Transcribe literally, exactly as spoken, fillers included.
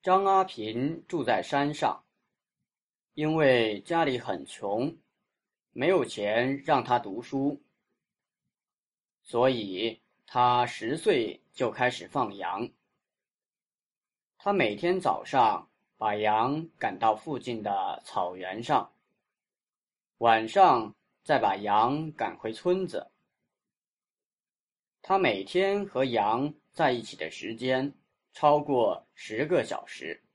张阿平住在山上，因为家里很穷，没有钱让他读书，所以他十岁就开始放羊。他每天早上把羊赶到附近的草原上，晚上再把羊赶回村子。他每天和羊在一起的时间超过十个小时。